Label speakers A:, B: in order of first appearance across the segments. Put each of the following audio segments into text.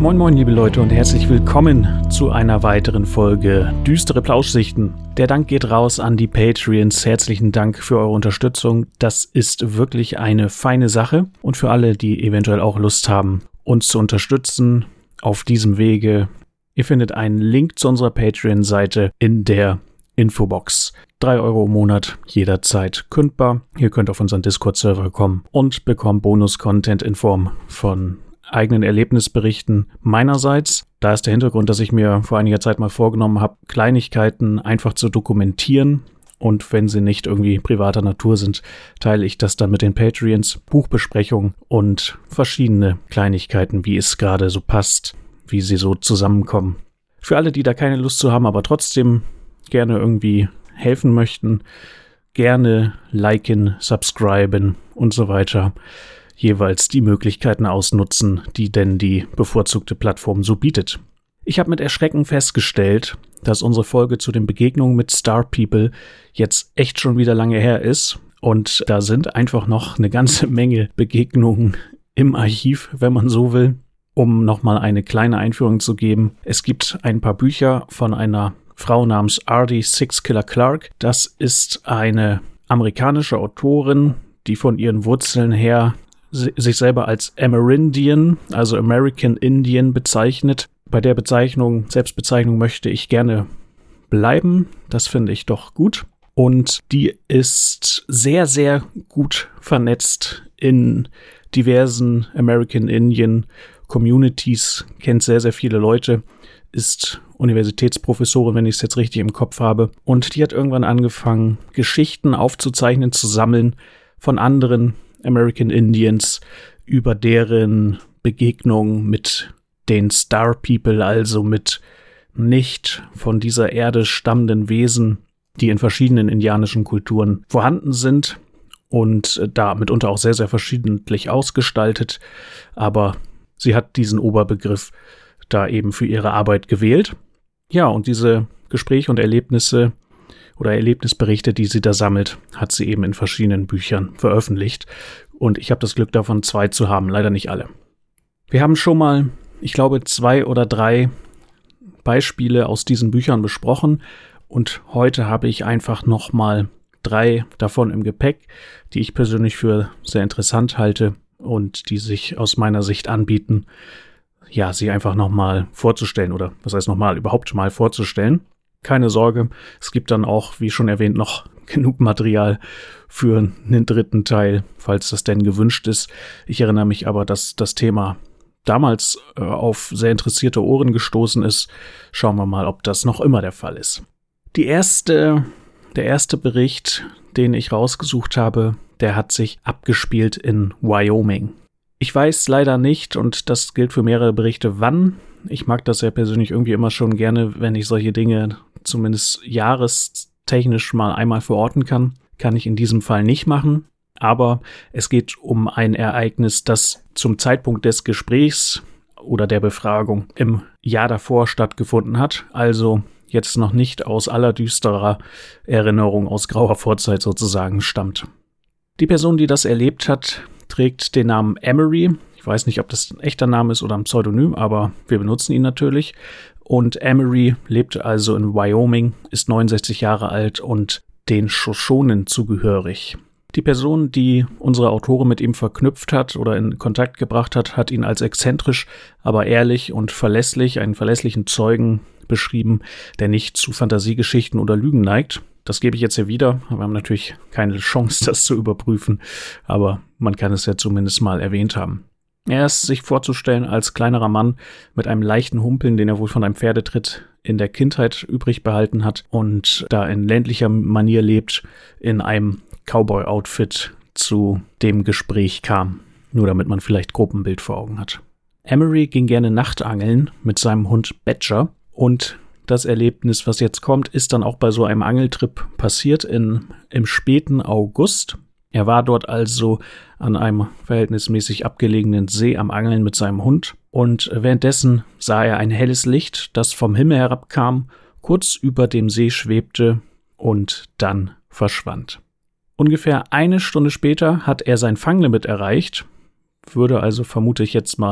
A: Moin moin liebe Leute und herzlich willkommen zu einer weiteren Folge Düstere Plauschsichten. Der Dank geht raus an die Patreons. Herzlichen Dank für eure Unterstützung. Das ist wirklich eine feine Sache. Und für alle, die eventuell auch Lust haben, uns zu unterstützen auf diesem Wege, ihr findet einen Link zu unserer Patreon-Seite in der Infobox. 3 Euro im Monat, jederzeit kündbar. Ihr könnt auf unseren Discord-Server kommen und bekommt Bonus-Content in Form von eigenen Erlebnisberichten meinerseits. Da ist der Hintergrund, dass ich mir vor einiger Zeit mal vorgenommen habe, Kleinigkeiten einfach zu dokumentieren. Und wenn sie nicht irgendwie privater Natur sind, teile ich das dann mit den Patreons. Buchbesprechungen und verschiedene Kleinigkeiten, wie es gerade so passt, wie sie so zusammenkommen. Für alle, die da keine Lust zu haben, aber trotzdem gerne irgendwie helfen möchten, gerne liken, subscriben und so weiter. Jeweils die Möglichkeiten ausnutzen, die denn die bevorzugte Plattform so bietet. Ich habe mit Erschrecken festgestellt, dass unsere Folge zu den Begegnungen mit Star People jetzt echt schon wieder lange her ist und da sind einfach noch eine ganze Menge Begegnungen im Archiv, wenn man so will. Um nochmal eine kleine Einführung zu geben, es gibt ein paar Bücher von einer Frau namens R.D. Sixkiller Clarke. Das ist eine amerikanische Autorin, die von ihren Wurzeln her sich selber als Amerindian, also American Indian, bezeichnet. Bei der Selbstbezeichnung möchte ich gerne bleiben. Das finde ich doch gut. Und die ist sehr, sehr gut vernetzt in diversen American Indian Communities, kennt sehr, sehr viele Leute, ist Universitätsprofessorin, wenn ich es jetzt richtig im Kopf habe. Und die hat irgendwann angefangen, Geschichten aufzuzeichnen, zu sammeln von anderen American Indians über deren Begegnung mit den Star People, also mit nicht von dieser Erde stammenden Wesen, die in verschiedenen indianischen Kulturen vorhanden sind und da mitunter auch sehr, sehr verschiedentlich ausgestaltet. Aber sie hat diesen Oberbegriff da eben für ihre Arbeit gewählt. Ja, und diese Gespräche und Erlebnisse oder Erlebnisberichte, die sie da sammelt, hat sie eben in verschiedenen Büchern veröffentlicht. Und ich habe das Glück davon, 2 zu haben, leider nicht alle. Wir haben schon mal, ich glaube, 2 oder 3 Beispiele aus diesen Büchern besprochen. Und heute habe ich einfach nochmal 3 davon im Gepäck, die ich persönlich für sehr interessant halte und die sich aus meiner Sicht anbieten, ja, sie einfach nochmal vorzustellen oder was heißt nochmal, überhaupt mal vorzustellen. Keine Sorge, es gibt dann auch, wie schon erwähnt, noch genug Material für einen 3. Teil, falls das denn gewünscht ist. Ich erinnere mich aber, dass das Thema damals auf sehr interessierte Ohren gestoßen ist. Schauen wir mal, ob das noch immer der Fall ist. Der erste Bericht, den ich rausgesucht habe, der hat sich abgespielt in Wyoming. Ich weiß leider nicht, und das gilt für mehrere Berichte, wann. Ich mag das ja persönlich irgendwie immer schon gerne, wenn ich solche Dinge zumindest jahrestechnisch mal einmal verorten kann. Kann ich in diesem Fall nicht machen. Aber es geht um ein Ereignis, das zum Zeitpunkt des Gesprächs oder der Befragung im Jahr davor stattgefunden hat. Also jetzt noch nicht aus allerdüsterer Erinnerung aus grauer Vorzeit sozusagen stammt. Die Person, die das erlebt hat, trägt den Namen Emery. Ich weiß nicht, ob das ein echter Name ist oder ein Pseudonym, aber wir benutzen ihn natürlich. Und Emery lebt also in Wyoming, ist 69 Jahre alt und den Shoshonen zugehörig. Die Person, die unsere Autorin mit ihm verknüpft hat oder in Kontakt gebracht hat, hat ihn als exzentrisch, aber ehrlich und verlässlich, einen verlässlichen Zeugen beschrieben, der nicht zu Fantasiegeschichten oder Lügen neigt. Das gebe ich jetzt hier wieder. Wir haben natürlich keine Chance, das zu überprüfen, aber man kann es ja zumindest mal erwähnt haben. Er ist sich vorzustellen als kleinerer Mann mit einem leichten Humpeln, den er wohl von einem Pferdetritt in der Kindheit übrig behalten hat und da in ländlicher Manier lebt, in einem Cowboy-Outfit zu dem Gespräch kam. Nur damit man vielleicht grob ein Bild vor Augen hat. Emery ging gerne Nachtangeln mit seinem Hund Badger und das Erlebnis, was jetzt kommt, ist dann auch bei so einem Angeltrip passiert im späten August. Er war dort also an einem verhältnismäßig abgelegenen See am Angeln mit seinem Hund und währenddessen sah er ein helles Licht, das vom Himmel herabkam, kurz über dem See schwebte und dann verschwand. Ungefähr 1 Stunde später hat er sein Fanglimit erreicht, würde also, vermute ich jetzt mal,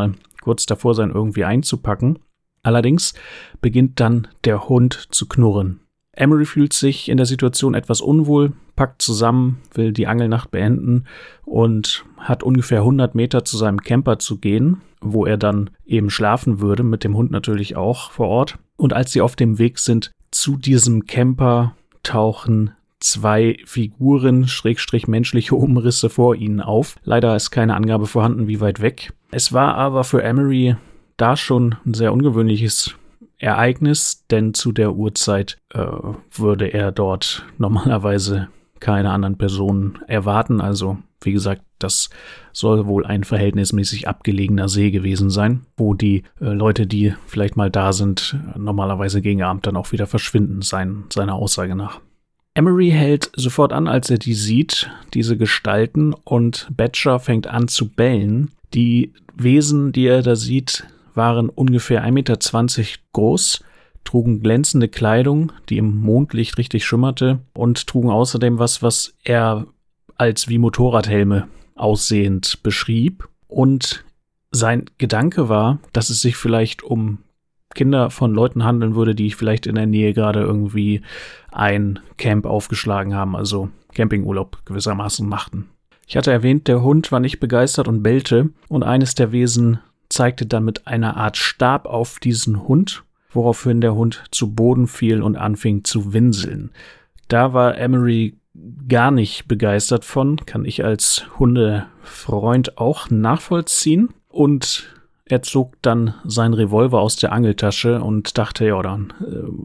A: kurz davor sein, irgendwie einzupacken. Allerdings beginnt dann der Hund zu knurren. Emery fühlt sich in der Situation etwas unwohl, packt zusammen, will die Angelnacht beenden und hat ungefähr 100 Meter zu seinem Camper zu gehen, wo er dann eben schlafen würde, mit dem Hund natürlich auch vor Ort. Und als sie auf dem Weg sind zu diesem Camper, tauchen 2 Figuren, / menschliche Umrisse vor ihnen auf. Leider ist keine Angabe vorhanden, wie weit weg. Es war aber für Emery da schon ein sehr ungewöhnliches Ereignis, denn zu der Uhrzeit würde er dort normalerweise keine anderen Personen erwarten. Also, wie gesagt, das soll wohl ein verhältnismäßig abgelegener See gewesen sein, wo die Leute, die vielleicht mal da sind, normalerweise gegen Abend dann auch wieder verschwinden, seiner Aussage nach. Emery hält sofort an, als er die sieht, diese Gestalten, und Badger fängt an zu bellen. Die Wesen, die er da sieht, waren ungefähr 1,20 Meter groß, trugen glänzende Kleidung, die im Mondlicht richtig schimmerte, und trugen außerdem was er als wie Motorradhelme aussehend beschrieb. Und sein Gedanke war, dass es sich vielleicht um Kinder von Leuten handeln würde, die vielleicht in der Nähe gerade irgendwie ein Camp aufgeschlagen haben, also Campingurlaub gewissermaßen machten. Ich hatte erwähnt, der Hund war nicht begeistert und bellte, und eines der Wesen zeigte dann mit einer Art Stab auf diesen Hund, woraufhin der Hund zu Boden fiel und anfing zu winseln. Da war Emery gar nicht begeistert von, kann ich als Hundefreund auch nachvollziehen, und er zog dann seinen Revolver aus der Angeltasche und dachte, ja, dann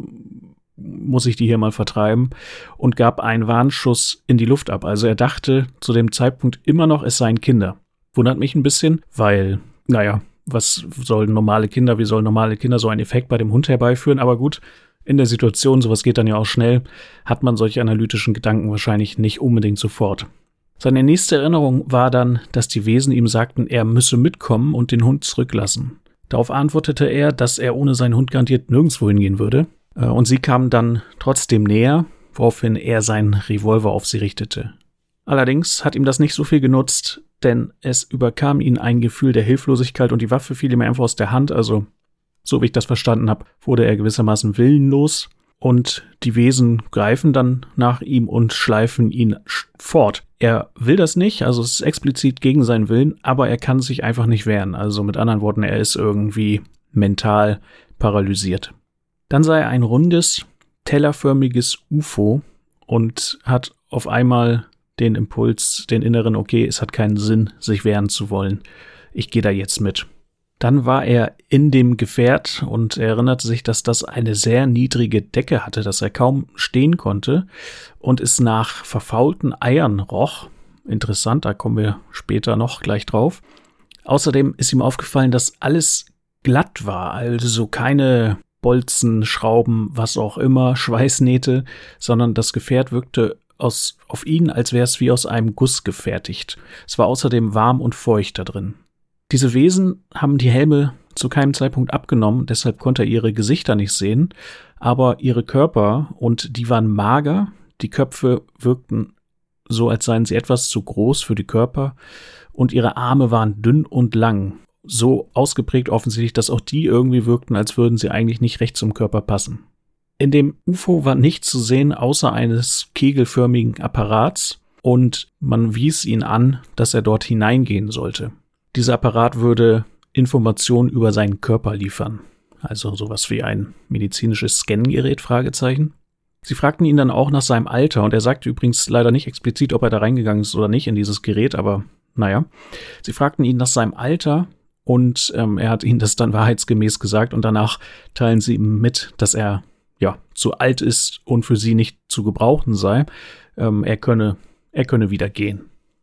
A: muss ich die hier mal vertreiben, und gab einen Warnschuss in die Luft ab. Also er dachte zu dem Zeitpunkt immer noch, es seien Kinder. Wundert mich ein bisschen, weil, naja, wie sollen normale Kinder so einen Effekt bei dem Hund herbeiführen? Aber gut, in der Situation, sowas geht dann ja auch schnell, hat man solche analytischen Gedanken wahrscheinlich nicht unbedingt sofort. Seine nächste Erinnerung war dann, dass die Wesen ihm sagten, er müsse mitkommen und den Hund zurücklassen. Darauf antwortete er, dass er ohne seinen Hund garantiert nirgendwo hingehen würde. Und sie kamen dann trotzdem näher, woraufhin er seinen Revolver auf sie richtete. Allerdings hat ihm das nicht so viel genutzt, denn es überkam ihn ein Gefühl der Hilflosigkeit und die Waffe fiel ihm einfach aus der Hand. Also, so wie ich das verstanden habe, wurde er gewissermaßen willenlos, und die Wesen greifen dann nach ihm und schleifen ihn fort. Er will das nicht, also es ist explizit gegen seinen Willen, aber er kann sich einfach nicht wehren. Also mit anderen Worten, er ist irgendwie mental paralysiert. Dann sah er ein rundes, tellerförmiges UFO und hat auf einmal den Impuls, den inneren, okay, es hat keinen Sinn, sich wehren zu wollen. Ich gehe da jetzt mit. Dann war er in dem Gefährt und er erinnerte sich, dass das eine sehr niedrige Decke hatte, dass er kaum stehen konnte und es nach verfaulten Eiern roch. Interessant, da kommen wir später noch gleich drauf. Außerdem ist ihm aufgefallen, dass alles glatt war, also keine Bolzen, Schrauben, was auch immer, Schweißnähte, sondern das Gefährt wirkte auf ihn, als wäre es wie aus einem Guss gefertigt. Es war außerdem warm und feucht da drin. Diese Wesen haben die Helme zu keinem Zeitpunkt abgenommen, deshalb konnte er ihre Gesichter nicht sehen, aber ihre Körper, und die waren mager, die Köpfe wirkten so, als seien sie etwas zu groß für die Körper, und ihre Arme waren dünn und lang, so ausgeprägt offensichtlich, dass auch die irgendwie wirkten, als würden sie eigentlich nicht recht zum Körper passen. In dem UFO war nichts zu sehen, außer eines kegelförmigen Apparats, und man wies ihn an, dass er dort hineingehen sollte. Dieser Apparat würde Informationen über seinen Körper liefern. Also sowas wie ein medizinisches Scangerät, Fragezeichen. Sie fragten ihn dann auch nach seinem Alter, und er sagte übrigens leider nicht explizit, ob er da reingegangen ist oder nicht in dieses Gerät, aber naja. Sie fragten ihn nach seinem Alter, und er hat ihnen das dann wahrheitsgemäß gesagt, und danach teilen sie ihm mit, dass er zu alt ist und für sie nicht zu gebrauchen sei. Er könne wieder gehen.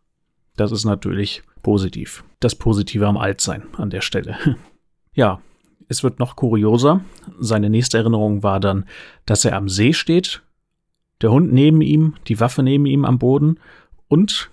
A: Das ist natürlich positiv. Das Positive am Altsein an der Stelle. Ja, es wird noch kurioser. Seine nächste Erinnerung war dann, dass er am See steht, der Hund neben ihm, die Waffe neben ihm am Boden, und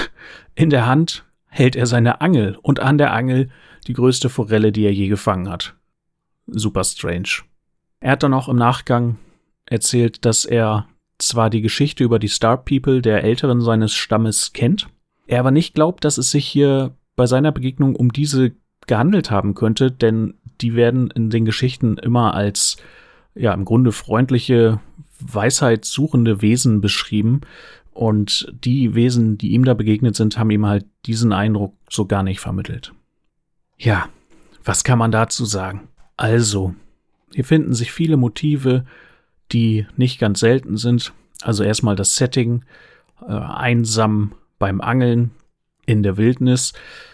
A: in der Hand hält er seine Angel, und an der Angel die größte Forelle, die er je gefangen hat. Super strange. Er hat dann auch im Nachgang erzählt, dass er zwar die Geschichte über die Star People der Älteren seines Stammes kennt, er aber nicht glaubt, dass es sich hier bei seiner Begegnung um diese gehandelt haben könnte, denn die werden in den Geschichten immer als, ja, im Grunde freundliche, weisheitssuchende Wesen beschrieben. Und die Wesen, die ihm da begegnet sind, haben ihm halt diesen Eindruck so gar nicht vermittelt. Ja, was kann man dazu sagen? Also, hier finden sich viele Motive, die nicht ganz selten sind. Also erstmal das Setting, einsam beim Angeln in der Wildnis.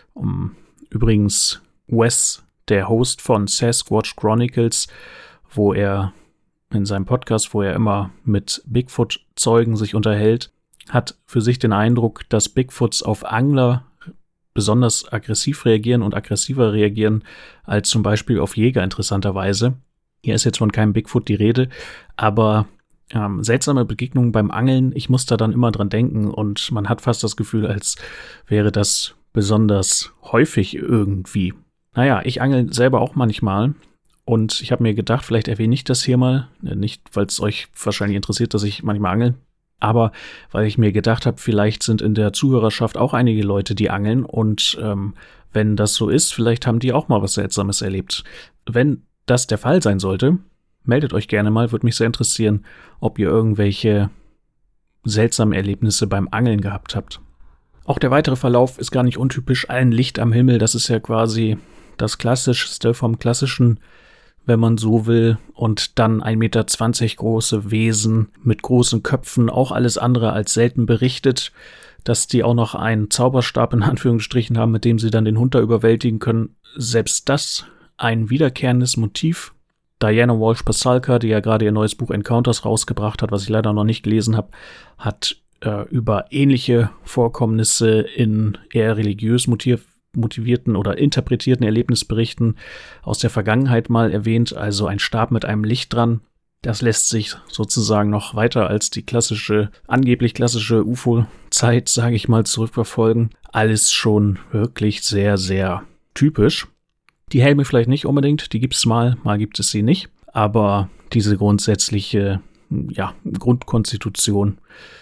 A: Übrigens Wes, der Host von Sasquatch Chronicles, wo er in seinem Podcast, wo er immer mit Bigfoot-Zeugen sich unterhält, hat für sich den Eindruck, dass Bigfoots auf Angler besonders aggressiv reagieren und aggressiver reagieren als zum Beispiel auf Jäger, interessanterweise. Hier ist jetzt von keinem Bigfoot die Rede, aber seltsame Begegnungen beim Angeln, ich muss da dann immer dran denken und man hat fast das Gefühl, als wäre das besonders häufig irgendwie. Naja, ich angel selber auch manchmal und ich habe mir gedacht, vielleicht erwähne ich das hier mal, nicht, weil es euch wahrscheinlich interessiert, dass ich manchmal angel, aber weil ich mir gedacht habe, vielleicht sind in der Zuhörerschaft auch einige Leute, die angeln und wenn das so ist, vielleicht haben die auch mal was Seltsames erlebt. Wenn das der Fall sein sollte, meldet euch gerne mal, würde mich sehr interessieren, ob ihr irgendwelche seltsamen Erlebnisse beim Angeln gehabt habt. Auch der weitere Verlauf ist gar nicht untypisch. Ein Licht am Himmel, das ist ja quasi das Klassischste vom Klassischen, wenn man so will. Und dann 1,20 Meter große Wesen mit großen Köpfen, auch alles andere als selten berichtet, dass die auch noch einen Zauberstab in Anführungsstrichen haben, mit dem sie dann den Hund da überwältigen können. Selbst das ein wiederkehrendes Motiv. Diana Walsh-Pasulka, die ja gerade ihr neues Buch Encounters rausgebracht hat, was ich leider noch nicht gelesen habe, hat über ähnliche Vorkommnisse in eher religiös motivierten oder interpretierten Erlebnisberichten aus der Vergangenheit mal erwähnt. Also ein Stab mit einem Licht dran. Das lässt sich sozusagen noch weiter als die angeblich klassische UFO-Zeit, sage ich mal, zurückverfolgen. Alles schon wirklich sehr, sehr typisch. Die Helme vielleicht nicht unbedingt, die gibt es mal gibt es sie nicht. Aber diese grundsätzliche Grundkonstitution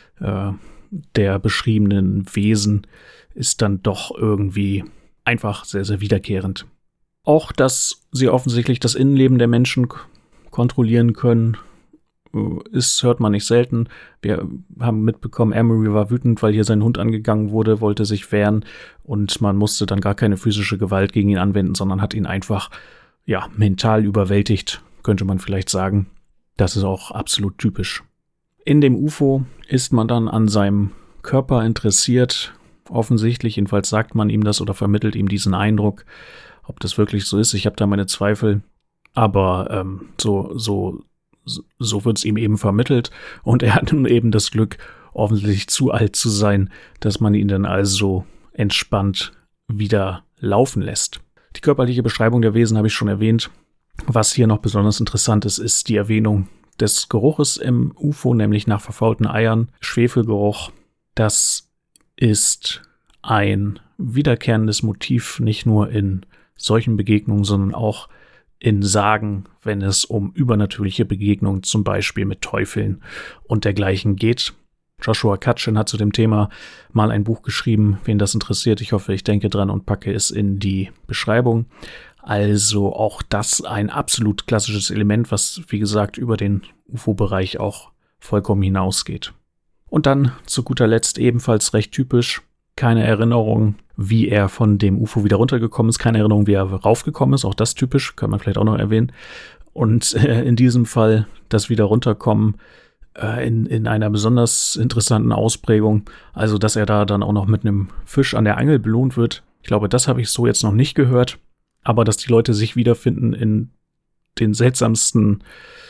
A: der beschriebenen Wesen ist dann doch irgendwie einfach sehr, sehr wiederkehrend. Auch, dass sie offensichtlich das Innenleben der Menschen kontrollieren können, hört man nicht selten. Wir haben mitbekommen, Emery war wütend, weil hier sein Hund angegangen wurde, wollte sich wehren und man musste dann gar keine physische Gewalt gegen ihn anwenden, sondern hat ihn einfach, mental überwältigt, könnte man vielleicht sagen. Das ist auch absolut typisch. In dem UFO ist man dann an seinem Körper interessiert, offensichtlich, jedenfalls sagt man ihm das oder vermittelt ihm diesen Eindruck. Ob das wirklich so ist, ich habe da meine Zweifel, aber so wird es ihm eben vermittelt und er hat nun eben das Glück, offensichtlich zu alt zu sein, dass man ihn dann also entspannt wieder laufen lässt. Die körperliche Beschreibung der Wesen habe ich schon erwähnt. Was hier noch besonders interessant ist, ist die Erwähnung des Geruches im UFO, nämlich nach verfaulten Eiern, Schwefelgeruch. Das ist ein wiederkehrendes Motiv, nicht nur in solchen Begegnungen, sondern auch in Sagen, wenn es um übernatürliche Begegnungen, zum Beispiel mit Teufeln und dergleichen geht. Joshua Katchen hat zu dem Thema mal ein Buch geschrieben, wen das interessiert. Ich hoffe, ich denke dran und packe es in die Beschreibung. Also auch das ein absolut klassisches Element, was, wie gesagt, über den UFO-Bereich auch vollkommen hinausgeht. Und dann zu guter Letzt ebenfalls recht typisch, keine Erinnerung, wie er von dem UFO wieder runtergekommen ist, keine Erinnerung, wie er raufgekommen ist, auch das typisch, kann man vielleicht auch noch erwähnen. Und in diesem Fall das wieder runterkommen in einer besonders interessanten Ausprägung, also dass er da dann auch noch mit einem Fisch an der Angel belohnt wird. Ich glaube, das habe ich so jetzt noch nicht gehört, aber dass die Leute sich wiederfinden in den seltsamsten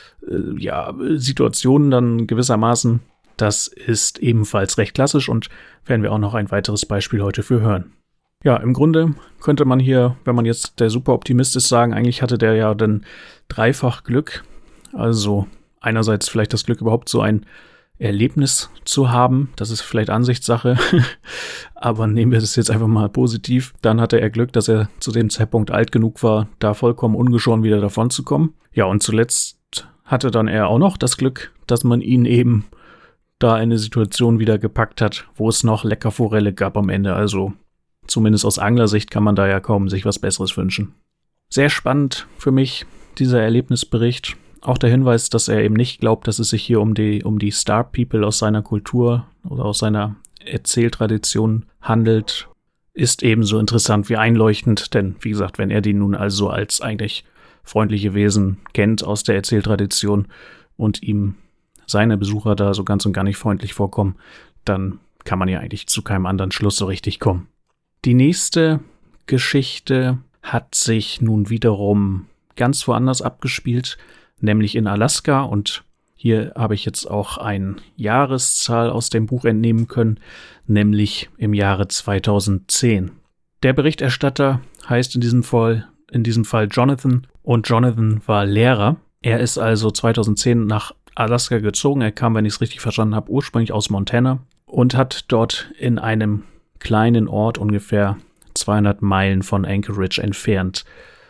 A: Situationen dann gewissermaßen, das ist ebenfalls recht klassisch und werden wir auch noch ein weiteres Beispiel heute für hören. Ja, im Grunde könnte man hier, wenn man jetzt der Superoptimist ist, sagen, eigentlich hatte der ja dann dreifach Glück. Also einerseits vielleicht das Glück, überhaupt so ein Erlebnis zu haben. Das ist vielleicht Ansichtssache, aber nehmen wir das jetzt einfach mal positiv. Dann hatte er Glück, dass er zu dem Zeitpunkt alt genug war, da vollkommen ungeschoren wieder davon zu kommen. Ja, und zuletzt hatte dann er auch noch das Glück, dass man ihn eben da eine Situation wieder gepackt hat, wo es noch lecker Forelle gab am Ende. Also Zumindest aus Anglersicht kann man da ja kaum sich was Besseres wünschen. Sehr spannend für mich, dieser Erlebnisbericht. Auch der Hinweis, dass er eben nicht glaubt, dass es sich hier um die Star People aus seiner Kultur oder aus seiner Erzähltradition handelt, ist ebenso interessant wie einleuchtend. Denn, wie gesagt, wenn er die nun also als eigentlich freundliche Wesen kennt aus der Erzähltradition und ihm seine Besucher da so ganz und gar nicht freundlich vorkommen, dann kann man ja eigentlich zu keinem anderen Schluss so richtig kommen. Die nächste Geschichte hat sich nun wiederum ganz woanders abgespielt, nämlich in Alaska, und hier habe ich jetzt auch eine Jahreszahl aus dem Buch entnehmen können, nämlich im Jahre 2010. Der Berichterstatter heißt in diesem Fall Jonathan, und Jonathan war Lehrer. Er ist also 2010 nach Alaska gezogen. Er kam, wenn ich es richtig verstanden habe, ursprünglich aus Montana und hat dort in einem kleinen Ort ungefähr 200 Meilen von Anchorage entfernt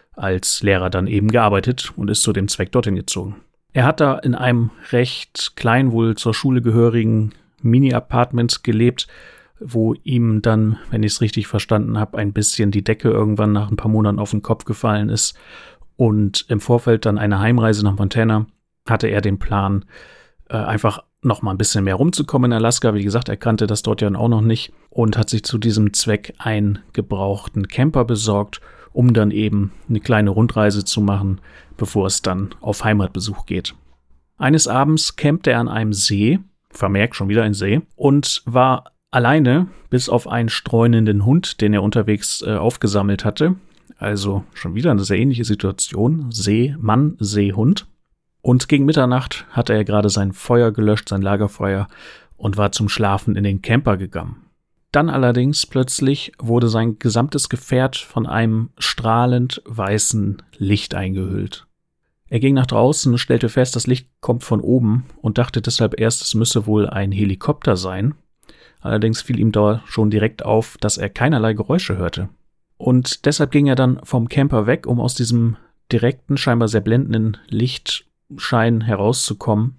A: als Lehrer dann eben gearbeitet und ist zu dem Zweck dorthin gezogen. Er hat da in einem recht klein, wohl zur Schule gehörigen Mini-Apartment gelebt, wo ihm dann, wenn ich es richtig verstanden habe, ein bisschen die Decke irgendwann nach ein paar Monaten auf den Kopf gefallen ist. Und im Vorfeld dann einer Heimreise nach Montana hatte er den Plan, einfach noch mal ein bisschen mehr rumzukommen in Alaska. Wie gesagt, er kannte das dort ja auch noch nicht und hat sich zu diesem Zweck einen gebrauchten Camper besorgt, um dann eben eine kleine Rundreise zu machen, bevor es dann auf Heimatbesuch geht. Eines Abends campte er an einem See, vermerkt schon wieder ein See, und war alleine, bis auf einen streunenden Hund, den er unterwegs aufgesammelt hatte. Also schon wieder eine sehr ähnliche Situation. Seemann, Seehund. Und gegen Mitternacht hatte er gerade sein Feuer gelöscht, sein Lagerfeuer, und war zum Schlafen in den Camper gegangen. Dann allerdings plötzlich wurde sein gesamtes Gefährt von einem strahlend weißen Licht eingehüllt. Er ging nach draußen und stellte fest, das Licht kommt von oben und dachte deshalb erst, es müsse wohl ein Helikopter sein. Allerdings fiel ihm da schon direkt auf, dass er keinerlei Geräusche hörte. Und deshalb ging er dann vom Camper weg, um aus diesem direkten, scheinbar sehr blendenden Lichtschein herauszukommen,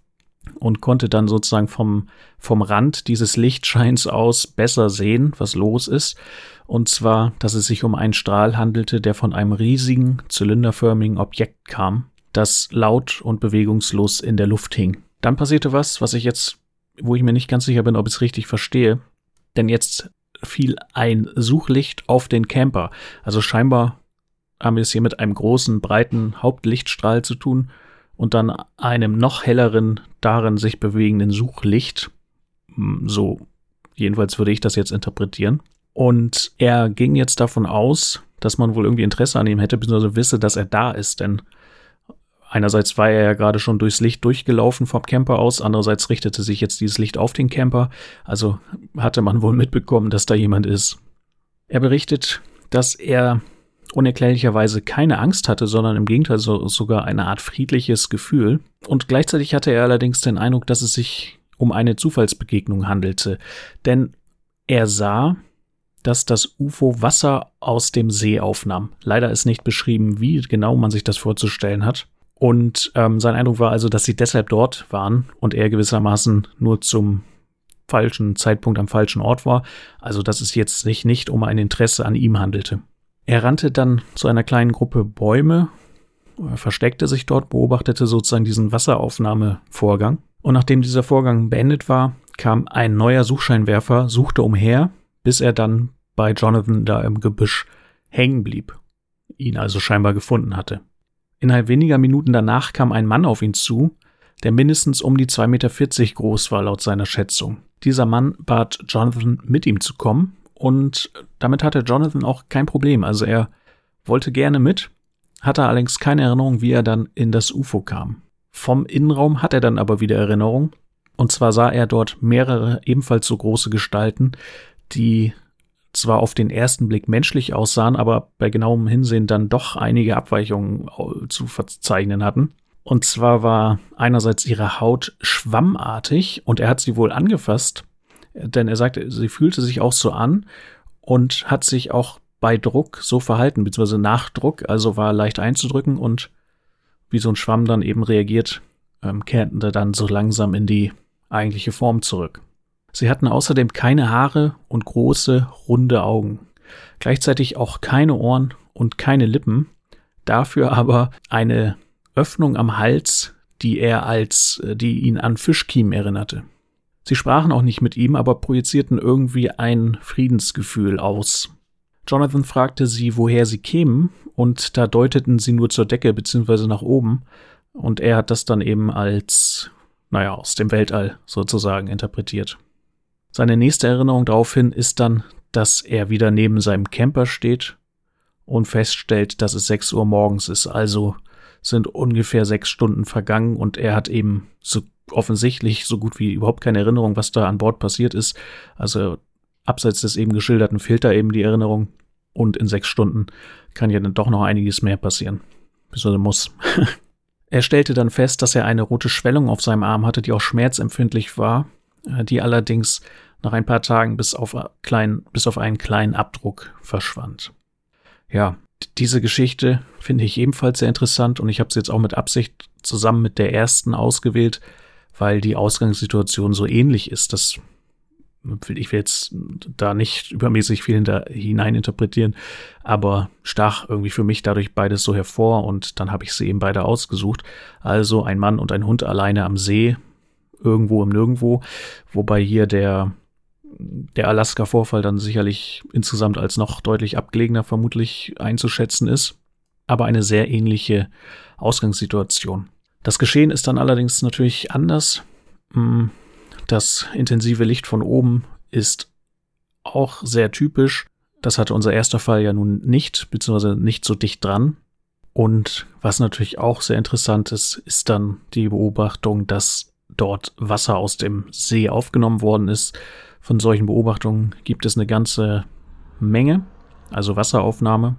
A: und konnte dann sozusagen vom Rand dieses Lichtscheins aus besser sehen, was los ist. Und zwar, dass es sich um einen Strahl handelte, der von einem riesigen, zylinderförmigen Objekt kam, das laut und bewegungslos in der Luft hing. Dann passierte was, wo ich mir nicht ganz sicher bin, ob ich es richtig verstehe. Denn jetzt fiel ein Suchlicht auf den Camper. Also scheinbar haben wir es hier mit einem großen, breiten Hauptlichtstrahl zu tun und dann einem noch helleren, darin sich bewegenden Suchlicht. So, jedenfalls würde ich das jetzt interpretieren. Und er ging jetzt davon aus, dass man wohl irgendwie Interesse an ihm hätte, beziehungsweise wisse, dass er da ist, denn einerseits war er ja gerade schon durchs Licht durchgelaufen vom Camper aus, andererseits richtete sich jetzt dieses Licht auf den Camper, also hatte man wohl mitbekommen, dass da jemand ist. Er berichtet, dass er unerklärlicherweise keine Angst hatte, sondern im Gegenteil sogar eine Art friedliches Gefühl. Und gleichzeitig hatte er allerdings den Eindruck, dass es sich um eine Zufallsbegegnung handelte. Denn er sah, dass das UFO Wasser aus dem See aufnahm. Leider ist nicht beschrieben, wie genau man sich das vorzustellen hat. Und sein Eindruck war also, dass sie deshalb dort waren und er gewissermaßen nur zum falschen Zeitpunkt am falschen Ort war. Also dass es jetzt sich nicht um ein Interesse an ihm handelte. Er rannte dann zu einer kleinen Gruppe Bäume, versteckte sich dort, beobachtete sozusagen diesen Wasseraufnahmevorgang. Und nachdem dieser Vorgang beendet war, kam ein neuer Suchscheinwerfer, suchte umher, bis er dann bei Jonathan da im Gebüsch hängen blieb, ihn also scheinbar gefunden hatte. Innerhalb weniger Minuten danach kam ein Mann auf ihn zu, der mindestens um die 2,40 Meter groß war laut seiner Schätzung. Dieser Mann bat Jonathan, mit ihm zu kommen, und damit hatte Jonathan auch kein Problem. Also er wollte gerne mit, hatte allerdings keine Erinnerung, wie er dann in das UFO kam. Vom Innenraum hat er dann aber wieder Erinnerung. Und zwar sah er dort mehrere ebenfalls so große Gestalten, die zwar auf den ersten Blick menschlich aussahen, aber bei genauem Hinsehen dann doch einige Abweichungen zu verzeichnen hatten. Und zwar war einerseits ihre Haut schwammartig und er hat sie wohl angefasst, denn er sagte, sie fühlte sich auch so an und hat sich auch bei Druck so verhalten, beziehungsweise nach Druck, also war leicht einzudrücken und wie so ein Schwamm dann eben reagiert, kehrten dann so langsam in die eigentliche Form zurück. Sie hatten außerdem keine Haare und große, runde Augen. Gleichzeitig auch keine Ohren und keine Lippen, dafür aber eine Öffnung am Hals, die ihn an Fischkiemen erinnerte. Sie sprachen auch nicht mit ihm, aber projizierten irgendwie ein Friedensgefühl aus. Jonathan fragte sie, woher sie kämen, und da deuteten sie nur zur Decke bzw. nach oben, und er hat das dann eben als, aus dem Weltall sozusagen interpretiert. Seine nächste Erinnerung daraufhin ist dann, dass er wieder neben seinem Camper steht und feststellt, dass es 6 Uhr morgens ist, also sind ungefähr 6 Stunden vergangen und er hat eben so offensichtlich so gut wie überhaupt keine Erinnerung, was da an Bord passiert ist. Also abseits des eben geschilderten fehlt da eben die Erinnerung und in 6 Stunden kann ja dann doch noch einiges mehr passieren. Beziehungsweise muss. Er stellte dann fest, dass er eine rote Schwellung auf seinem Arm hatte, die auch schmerzempfindlich war, die allerdings nach ein paar Tagen bis auf einen kleinen Abdruck verschwand. Ja, diese Geschichte finde ich ebenfalls sehr interessant und ich habe sie jetzt auch mit Absicht zusammen mit der ersten ausgewählt, weil die Ausgangssituation so ähnlich ist. Ich will jetzt da nicht übermäßig viel hinein interpretieren, aber stach irgendwie für mich dadurch beides so hervor und dann habe ich sie eben beide ausgesucht. Also ein Mann und ein Hund alleine am See, irgendwo im Nirgendwo, wobei hier der Alaska-Vorfall dann sicherlich insgesamt als noch deutlich abgelegener vermutlich einzuschätzen ist, aber eine sehr ähnliche Ausgangssituation. Das Geschehen ist dann allerdings natürlich anders. Das intensive Licht von oben ist auch sehr typisch. Das hatte unser erster Fall ja nun nicht, beziehungsweise nicht so dicht dran. Und was natürlich auch sehr interessant ist, ist dann die Beobachtung, dass dort Wasser aus dem See aufgenommen worden ist. Von solchen Beobachtungen gibt es eine ganze Menge, also Wasseraufnahme.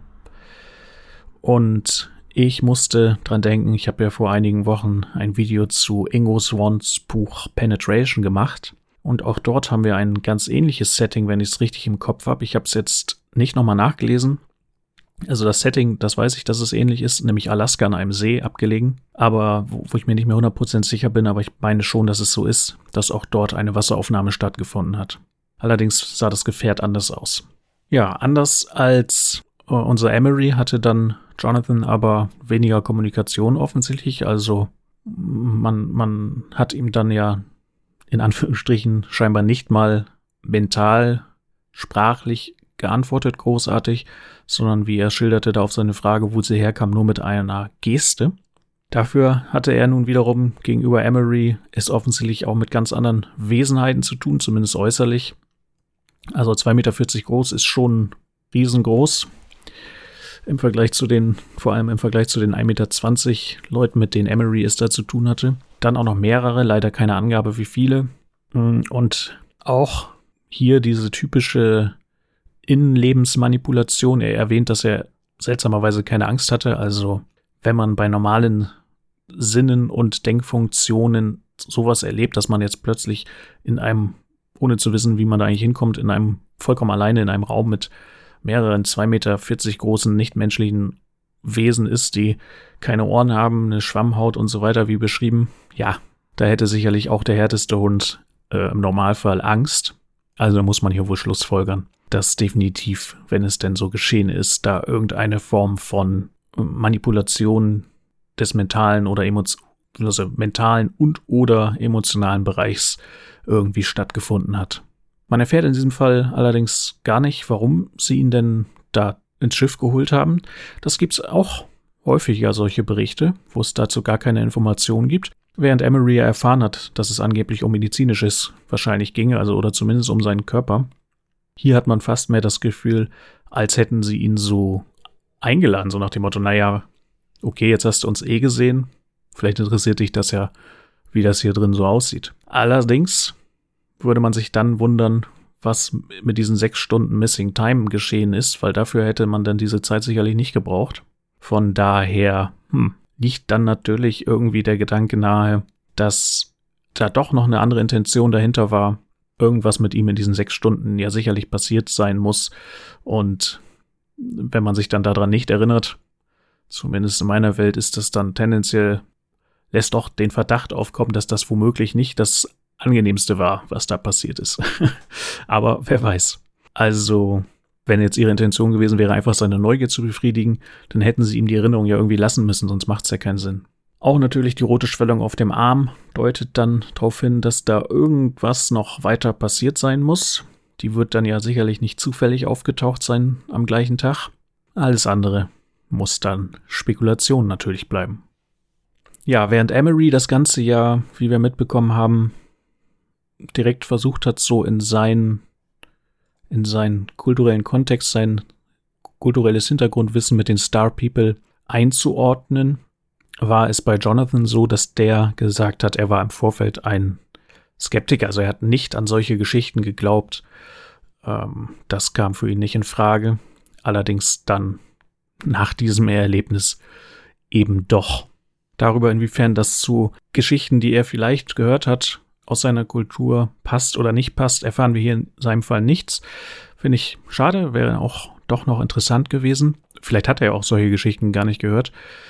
A: Und ich musste dran denken, ich habe ja vor einigen Wochen ein Video zu Ingo Swans Buch Penetration gemacht. Und auch dort haben wir ein ganz ähnliches Setting, wenn ich es richtig im Kopf habe. Ich habe es jetzt nicht nochmal nachgelesen. Also das Setting, das weiß ich, dass es ähnlich ist, nämlich Alaska an einem See abgelegen. Aber wo ich mir nicht mehr 100% sicher bin, aber ich meine schon, dass es so ist, dass auch dort eine Wasseraufnahme stattgefunden hat. Allerdings sah das Gefährt anders aus. Ja, anders als unser Emery hatte dann Jonathan aber weniger Kommunikation offensichtlich. Also man hat ihm dann ja in Anführungsstrichen scheinbar nicht mal mental, sprachlich geantwortet, großartig, sondern wie er schilderte da auf seine Frage, wo sie herkam, nur mit einer Geste. Dafür hatte er nun wiederum gegenüber Emery es offensichtlich auch mit ganz anderen Wesenheiten zu tun, zumindest äußerlich. Also 2,40 Meter groß ist schon riesengroß. Vor allem im Vergleich zu den 1,20 Meter Leuten, mit denen Emery es da zu tun hatte. Dann auch noch mehrere, leider keine Angabe wie viele. Und auch hier diese typische Innenlebensmanipulation. Er erwähnt, dass er seltsamerweise keine Angst hatte. Also wenn man bei normalen Sinnen und Denkfunktionen sowas erlebt, dass man jetzt plötzlich ohne zu wissen, wie man da eigentlich hinkommt, vollkommen alleine in einem Raum mit mehreren 2,40 Meter großen nichtmenschlichen Wesen ist, die keine Ohren haben, eine Schwammhaut und so weiter, wie beschrieben. Ja, da hätte sicherlich auch der härteste Hund im Normalfall Angst. Also muss man hier wohl schlussfolgern, dass definitiv, wenn es denn so geschehen ist, da irgendeine Form von Manipulation des mentalen oder mentalen und oder emotionalen Bereichs irgendwie stattgefunden hat. Man erfährt in diesem Fall allerdings gar nicht, warum sie ihn denn da ins Schiff geholt haben. Das gibt's auch häufiger, solche Berichte, wo es dazu gar keine Informationen gibt. Während Emery erfahren hat, dass es angeblich um Medizinisches wahrscheinlich ginge, also oder zumindest um seinen Körper. Hier hat man fast mehr das Gefühl, als hätten sie ihn so eingeladen, so nach dem Motto, naja, okay, jetzt hast du uns gesehen, vielleicht interessiert dich das ja, wie das hier drin so aussieht. Allerdings würde man sich dann wundern, was mit diesen 6 Stunden Missing Time geschehen ist, weil dafür hätte man dann diese Zeit sicherlich nicht gebraucht. Von daher liegt dann natürlich irgendwie der Gedanke nahe, dass da doch noch eine andere Intention dahinter war. Irgendwas mit ihm in diesen 6 Stunden ja sicherlich passiert sein muss. Und wenn man sich dann daran nicht erinnert, zumindest in meiner Welt ist das dann tendenziell, lässt doch den Verdacht aufkommen, dass das womöglich nicht das Angenehmste war, was da passiert ist. Aber wer weiß. Also, wenn jetzt ihre Intention gewesen wäre, einfach seine Neugier zu befriedigen, dann hätten sie ihm die Erinnerung ja irgendwie lassen müssen, sonst macht es ja keinen Sinn. Auch natürlich die rote Schwellung auf dem Arm deutet dann darauf hin, dass da irgendwas noch weiter passiert sein muss. Die wird dann ja sicherlich nicht zufällig aufgetaucht sein am gleichen Tag. Alles andere muss dann Spekulation natürlich bleiben. Ja, während Emery das ganze Jahr, wie wir mitbekommen haben, direkt versucht hat, so in seinen kulturellen Kontext, sein kulturelles Hintergrundwissen mit den Star People einzuordnen, war es bei Jonathan so, dass der gesagt hat, er war im Vorfeld ein Skeptiker. Also er hat nicht an solche Geschichten geglaubt. Das kam für ihn nicht in Frage. Allerdings dann nach diesem Erlebnis eben doch. Darüber, inwiefern das zu Geschichten, die er vielleicht gehört hat, aus seiner Kultur passt oder nicht passt, erfahren wir hier in seinem Fall nichts. Finde ich schade, wäre auch doch noch interessant gewesen. Vielleicht hat er auch solche Geschichten gar nicht gehört.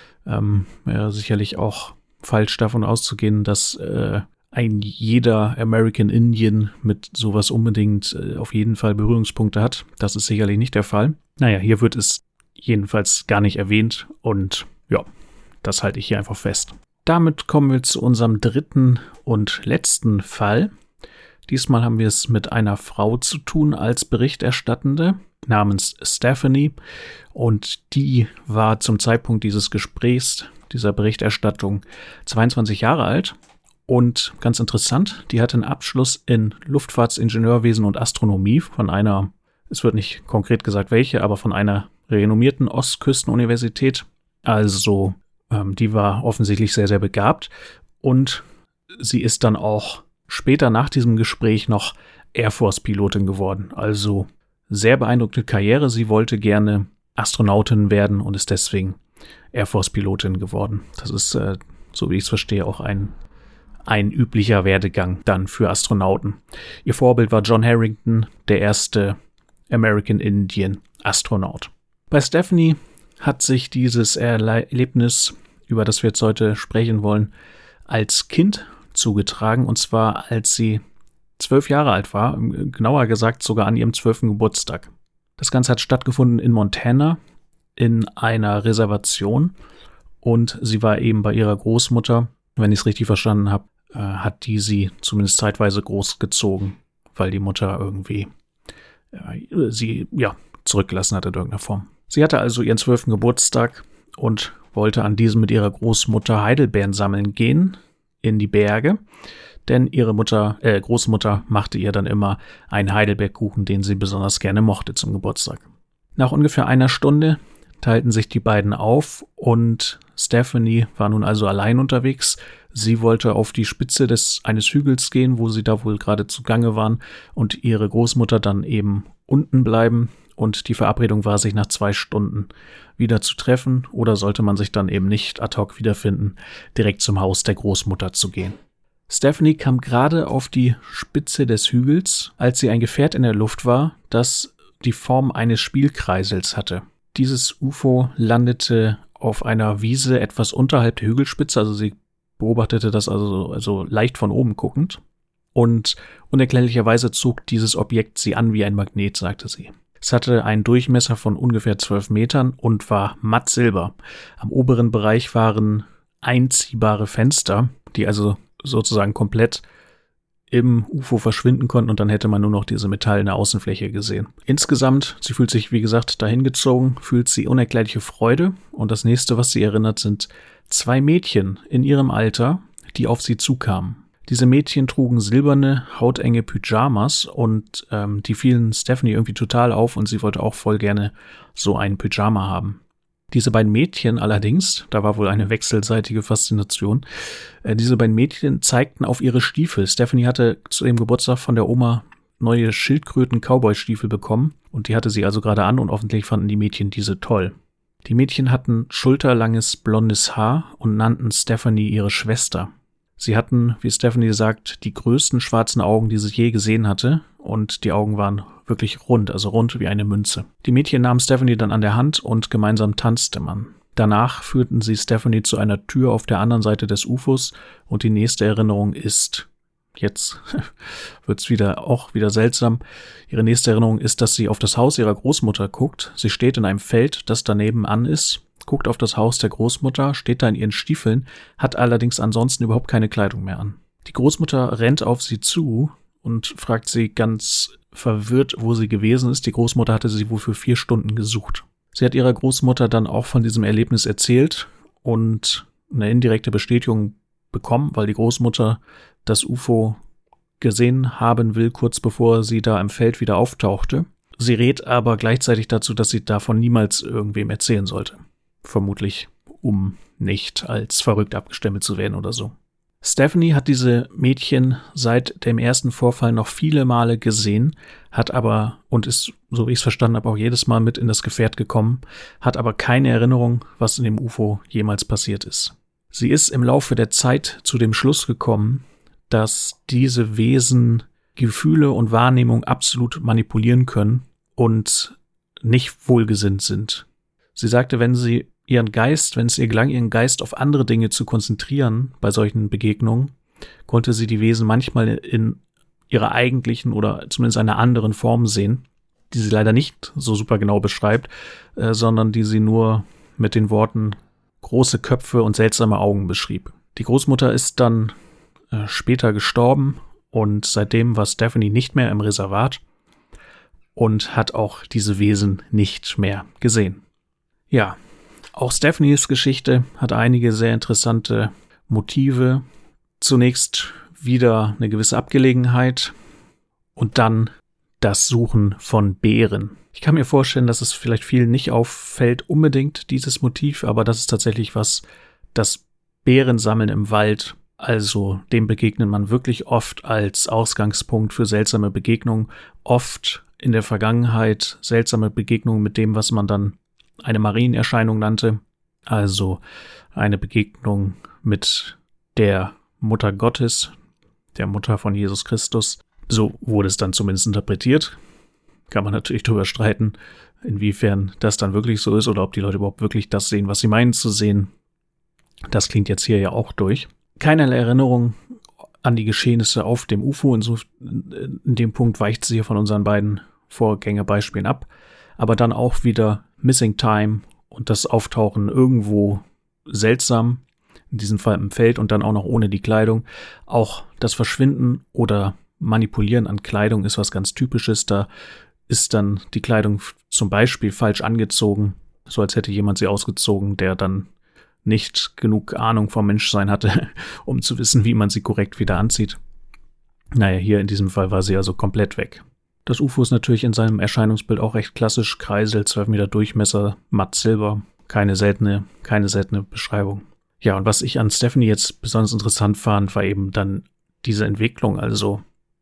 A: Wäre sicherlich auch falsch davon auszugehen, dass ein jeder American Indian mit sowas unbedingt auf jeden Fall Berührungspunkte hat. Das ist sicherlich nicht der Fall. Naja, hier wird es jedenfalls gar nicht erwähnt und ja, das halte ich hier einfach fest. Damit kommen wir zu unserem dritten und letzten Fall. Diesmal haben wir es mit einer Frau zu tun als Berichterstattende namens Stephanie und die war zum Zeitpunkt dieses Gesprächs, dieser Berichterstattung 22 Jahre alt und ganz interessant, die hatte einen Abschluss in Luftfahrtsingenieurwesen und Astronomie von einer, es wird nicht konkret gesagt welche, aber von einer renommierten Ostküstenuniversität. Also die war offensichtlich sehr, sehr begabt und sie ist dann auch später nach diesem Gespräch noch Air Force-Pilotin geworden. Also sehr beeindruckende Karriere. Sie wollte gerne Astronautin werden und ist deswegen Air Force-Pilotin geworden. Das ist, so wie ich es verstehe, auch ein üblicher Werdegang dann für Astronauten. Ihr Vorbild war John Harrington, der erste American Indian Astronaut. Bei Stephanie hat sich dieses Erlebnis, über das wir jetzt heute sprechen wollen, als Kind zugetragen, und zwar als sie 12 Jahre alt war, genauer gesagt sogar an ihrem 12. Geburtstag. Das Ganze hat stattgefunden in Montana in einer Reservation und sie war eben bei ihrer Großmutter, wenn ich es richtig verstanden habe, hat die sie zumindest zeitweise großgezogen, weil die Mutter irgendwie sie zurückgelassen hat in irgendeiner Form. Sie hatte also ihren 12. Geburtstag und wollte an diesem mit ihrer Großmutter Heidelbeeren sammeln gehen in die Berge, denn ihre Großmutter machte ihr dann immer einen Heidelbeerkuchen, den sie besonders gerne mochte zum Geburtstag. Nach ungefähr einer Stunde teilten sich die beiden auf und Stephanie war nun also allein unterwegs. Sie wollte auf die Spitze eines Hügels gehen, wo sie da wohl gerade zugange waren, und ihre Großmutter dann eben unten bleiben. Und die Verabredung war, sich nach 2 Stunden wieder zu treffen, oder sollte man sich dann eben nicht ad hoc wiederfinden, direkt zum Haus der Großmutter zu gehen. Stephanie kam gerade auf die Spitze des Hügels, als sie ein Gefährt in der Luft war, das die Form eines Spielkreisels hatte. Dieses UFO landete auf einer Wiese etwas unterhalb der Hügelspitze, also sie beobachtete das also leicht von oben guckend. Und unerklärlicherweise zog dieses Objekt sie an wie ein Magnet, sagte sie. Es hatte einen Durchmesser von ungefähr 12 Metern und war matt silber. Am oberen Bereich waren einziehbare Fenster, die also sozusagen komplett im UFO verschwinden konnten, und dann hätte man nur noch diese metallene Außenfläche gesehen. Insgesamt, sie fühlt sich, wie gesagt, dahin gezogen, fühlt sie unerklärliche Freude, und das nächste, was sie erinnert, sind 2 Mädchen in ihrem Alter, die auf sie zukamen. Diese Mädchen trugen silberne, hautenge Pyjamas und die fielen Stephanie irgendwie total auf und sie wollte auch voll gerne so einen Pyjama haben. Diese beiden Mädchen allerdings, da war wohl eine wechselseitige Faszination, diese beiden Mädchen zeigten auf ihre Stiefel. Stephanie hatte zu dem Geburtstag von der Oma neue Schildkröten-Cowboy-Stiefel bekommen und die hatte sie also gerade an und offensichtlich fanden die Mädchen diese toll. Die Mädchen hatten schulterlanges blondes Haar und nannten Stephanie ihre Schwester. Sie hatten, wie Stephanie sagt, die größten schwarzen Augen, die sie je gesehen hatte, und die Augen waren wirklich rund, also rund wie eine Münze. Die Mädchen nahmen Stephanie dann an der Hand und gemeinsam tanzte man. Danach führten sie Stephanie zu einer Tür auf der anderen Seite des UFOs und die nächste Erinnerung ist jetzt wird's wieder seltsam. Ihre nächste Erinnerung ist, dass sie auf das Haus ihrer Großmutter guckt. Sie steht in einem Feld, das daneben an ist, guckt auf das Haus der Großmutter, steht da in ihren Stiefeln, hat allerdings ansonsten überhaupt keine Kleidung mehr an. Die Großmutter rennt auf sie zu und fragt sie ganz verwirrt, wo sie gewesen ist. Die Großmutter hatte sie wohl für 4 Stunden gesucht. Sie hat ihrer Großmutter dann auch von diesem Erlebnis erzählt und eine indirekte Bestätigung bekommen, weil die Großmutter das UFO gesehen haben will, kurz bevor sie da im Feld wieder auftauchte. Sie rät aber gleichzeitig dazu, dass sie davon niemals irgendwem erzählen sollte. Vermutlich, um nicht als verrückt abgestempelt zu werden oder so. Stephanie hat diese Mädchen seit dem ersten Vorfall noch viele Male gesehen, hat aber, und ist, so wie ich es verstanden habe, auch jedes Mal mit in das Gefährt gekommen, hat aber keine Erinnerung, was in dem UFO jemals passiert ist. Sie ist im Laufe der Zeit zu dem Schluss gekommen, dass diese Wesen Gefühle und Wahrnehmung absolut manipulieren können und nicht wohlgesinnt sind. Sie sagte, wenn es ihr gelang, ihren Geist auf andere Dinge zu konzentrieren bei solchen Begegnungen, konnte sie die Wesen manchmal in ihrer eigentlichen oder zumindest einer anderen Form sehen, die sie leider nicht so super genau beschreibt, sondern die sie nur mit den Worten große Köpfe und seltsame Augen beschrieb. Die Großmutter ist dann später gestorben und seitdem war Stephanie nicht mehr im Reservat und hat auch diese Wesen nicht mehr gesehen. Ja, auch Stephanies Geschichte hat einige sehr interessante Motive. Zunächst wieder eine gewisse Abgelegenheit und dann das Suchen von Bären. Ich kann mir vorstellen, dass es vielleicht vielen nicht auffällt unbedingt, dieses Motiv, aber das ist tatsächlich was, das Bärensammeln im Wald, also dem begegnet man wirklich oft als Ausgangspunkt für seltsame Begegnungen, oft in der Vergangenheit seltsame Begegnungen mit dem, was man dann eine Marienerscheinung nannte, also eine Begegnung mit der Mutter Gottes, der Mutter von Jesus Christus. So wurde es dann zumindest interpretiert. Kann man natürlich darüber streiten, inwiefern das dann wirklich so ist oder ob die Leute überhaupt wirklich das sehen, was sie meinen zu sehen. Das klingt jetzt hier ja auch durch. Keinerlei Erinnerung an die Geschehnisse auf dem UFO. In dem Punkt weicht sie hier von unseren beiden Vorgängerbeispielen ab. Aber dann auch wieder Missing Time und das Auftauchen irgendwo seltsam, in diesem Fall im Feld und dann auch noch ohne die Kleidung. Auch das Verschwinden oder Manipulieren an Kleidung ist was ganz Typisches. Da ist dann die Kleidung zum Beispiel falsch angezogen, so als hätte jemand sie ausgezogen, der dann nicht genug Ahnung vom Menschsein hatte, um zu wissen, wie man sie korrekt wieder anzieht. Naja, hier in diesem Fall war sie also komplett weg. Das UFO ist natürlich in seinem Erscheinungsbild auch recht klassisch. Kreisel, 12 Meter Durchmesser, matt Silber. Keine seltene Beschreibung. Ja, und was ich an Stephanie jetzt besonders interessant fand, war eben dann diese Entwicklung. Also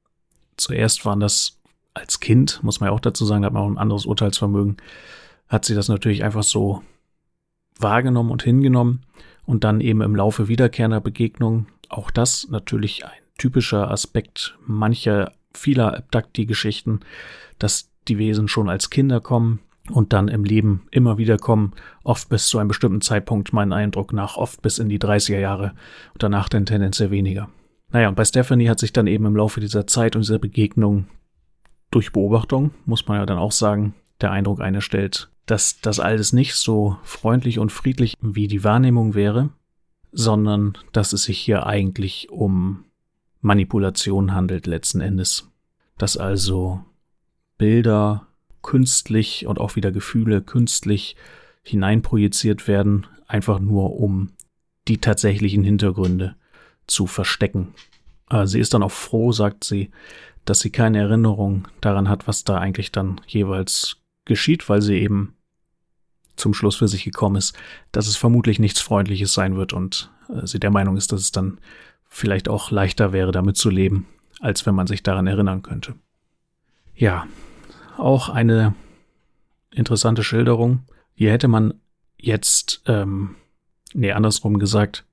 A: zuerst waren das als Kind, muss man ja auch dazu sagen, da hat man auch ein anderes Urteilsvermögen, hat sie das natürlich einfach so wahrgenommen und hingenommen. Und dann eben im Laufe wiederkehrender Begegnungen, auch das natürlich ein typischer Aspekt vieler Abductee-Geschichten, dass die Wesen schon als Kinder kommen und dann im Leben immer wieder kommen, oft bis zu einem bestimmten Zeitpunkt, mein Eindruck nach, oft bis in die 30er Jahre und danach dann tendenziell weniger. Naja, und bei Stephanie hat sich dann eben im Laufe dieser Zeit und dieser Begegnung durch Beobachtung, muss man ja dann auch sagen, der Eindruck einstellt, dass das alles nicht so freundlich und friedlich wie die Wahrnehmung wäre, sondern dass es sich hier eigentlich um Manipulation handelt letzten Endes. Dass also Bilder künstlich und auch wieder Gefühle künstlich hineinprojiziert werden, einfach nur um die tatsächlichen Hintergründe zu verstecken. Sie ist dann auch froh, sagt sie, dass sie keine Erinnerung daran hat, was da eigentlich dann jeweils geschieht, weil sie eben zum Schluss für sich gekommen ist, dass es vermutlich nichts Freundliches sein wird und sie der Meinung ist, dass es dann vielleicht auch leichter wäre, damit zu leben, als wenn man sich daran erinnern könnte. Ja, auch eine interessante Schilderung. Hier hätte man jetzt, andersrum gesagt,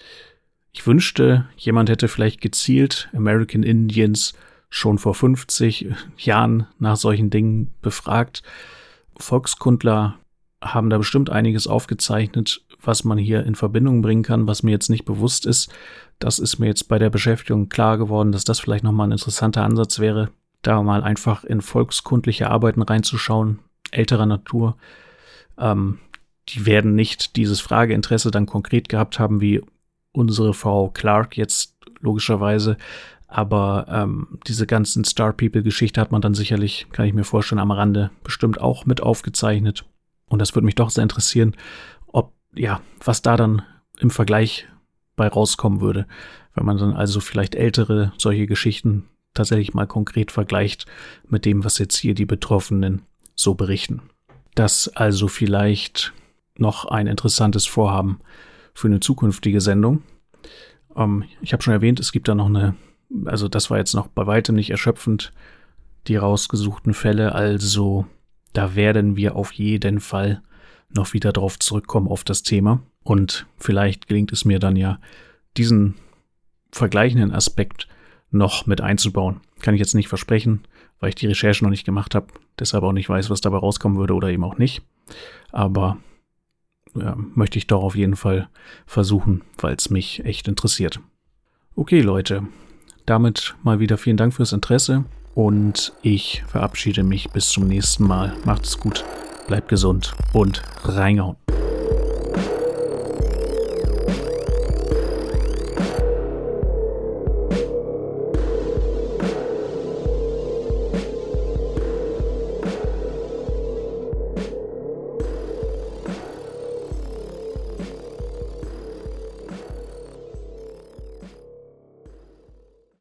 A: ich wünschte, jemand hätte vielleicht gezielt American Indians schon vor 50 Jahren nach solchen Dingen befragt. Volkskundler haben da bestimmt einiges aufgezeichnet, was man hier in Verbindung bringen kann, was mir jetzt nicht bewusst ist. Das ist mir jetzt bei der Beschäftigung klar geworden, dass das vielleicht nochmal ein interessanter Ansatz wäre, da mal einfach in volkskundliche Arbeiten reinzuschauen, älterer Natur. Die werden nicht dieses Frageinteresse dann konkret gehabt haben, wie unsere Frau Clark jetzt logischerweise, aber diese ganzen Star People-Geschichte hat man dann sicherlich, kann ich mir vorstellen, am Rande bestimmt auch mit aufgezeichnet. Und das würde mich doch sehr interessieren, was da dann im Vergleich bei rauskommen würde, wenn man dann also vielleicht ältere solche Geschichten tatsächlich mal konkret vergleicht mit dem, was jetzt hier die Betroffenen so berichten. Das also vielleicht noch ein interessantes Vorhaben für eine zukünftige Sendung. Ich habe schon erwähnt, es gibt da noch also das war jetzt noch bei weitem nicht erschöpfend, die rausgesuchten Fälle, also da werden wir auf jeden Fall noch wieder drauf zurückkommen auf das Thema und vielleicht gelingt es mir dann ja, diesen vergleichenden Aspekt noch mit einzubauen. Kann ich jetzt nicht versprechen, weil ich die Recherche noch nicht gemacht habe, deshalb auch nicht weiß, was dabei rauskommen würde oder eben auch nicht. Aber möchte ich doch auf jeden Fall versuchen, weil es mich echt interessiert. Okay, Leute, damit mal wieder vielen Dank fürs Interesse und ich verabschiede mich bis zum nächsten Mal. Macht's gut, bleibt gesund und reingehauen.